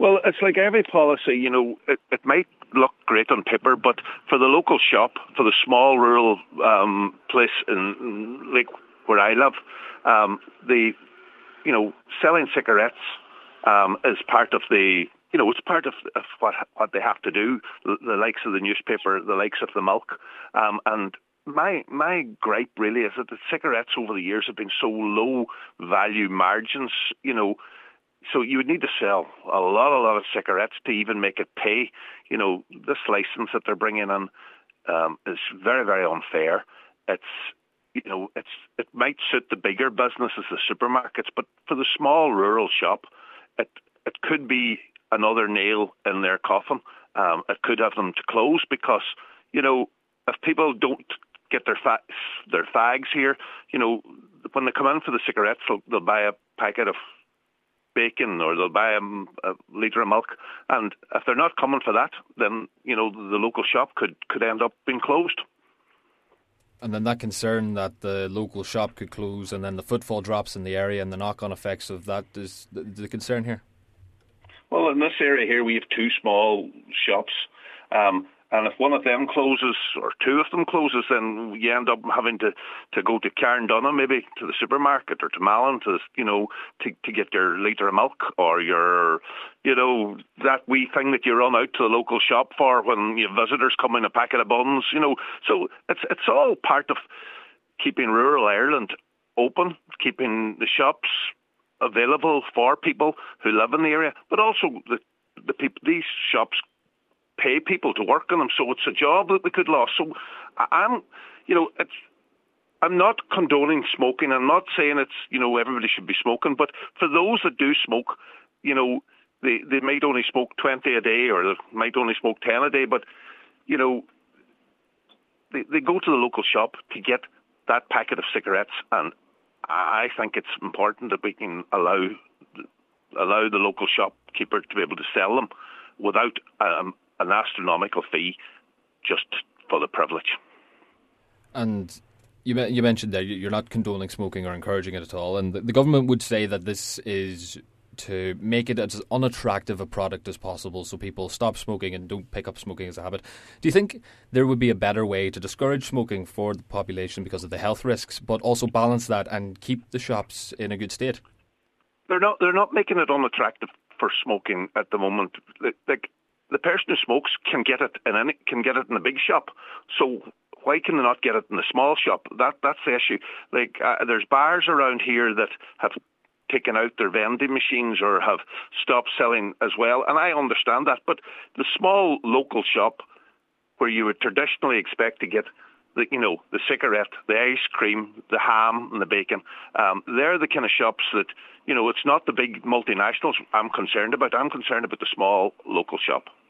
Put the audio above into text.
Well, it's like every policy, it might look great on paper, but for the local shop, for the small rural place in like where I live, selling cigarettes is part of the, it's part of what they have to do. The likes of the newspaper, the likes of the milk, and my gripe really is that the cigarettes over the years have been so low value margins, So you would need to sell a lot of cigarettes to even make it pay. This license that they're bringing in is very, very unfair. It might suit the bigger businesses, the supermarkets, but for the small rural shop, it could be another nail in their coffin. It could have them to close because, if people don't get their fags here, when they come in for the cigarettes, they'll buy a packet of bacon or they'll buy a litre of milk, and if they're not coming for that, then the local shop could end up being closed. And then that concern that the local shop could close and then the footfall drops in the area and the knock-on effects of that is the concern here? Well, in this area here we have two small shops, and if one of them closes or two of them closes, then you end up having to go to Carndonagh, maybe to the supermarket, or to Malin to get your litre of milk or your that wee thing that you run out to the local shop for when you have visitors come in, a packet of buns. So it's all part of keeping rural Ireland open, keeping the shops available for people who live in the area, but also the people. These shops pay people to work in them, so it's a job that we could lose. So I'm not condoning smoking. I'm not saying it's everybody should be smoking, but for those that do smoke, they might only smoke 20 a day, or they might only smoke 10 a day, but they go to the local shop to get that packet of cigarettes, and I think it's important that we can allow the local shopkeeper to be able to sell them without an astronomical fee just for the privilege. And you mentioned there you're not condoning smoking or encouraging it at all, and the government would say that this is to make it as unattractive a product as possible so people stop smoking and don't pick up smoking as a habit. Do you think there would be a better way to discourage smoking for the population because of the health risks, but also balance that and keep the shops in a good state? They're not making it unattractive for smoking at the moment. Like the person who smokes can get it in a big shop. So why can they not get it in a small shop? That's the issue. Like there's bars around here that have taken out their vending machines or have stopped selling as well, and I understand that. But the small local shop where you would traditionally expect to get the cigarette, the ice cream, the ham and the bacon, they're the kind of shops that it's not the big multinationals I'm concerned about. I'm concerned about the small local shop.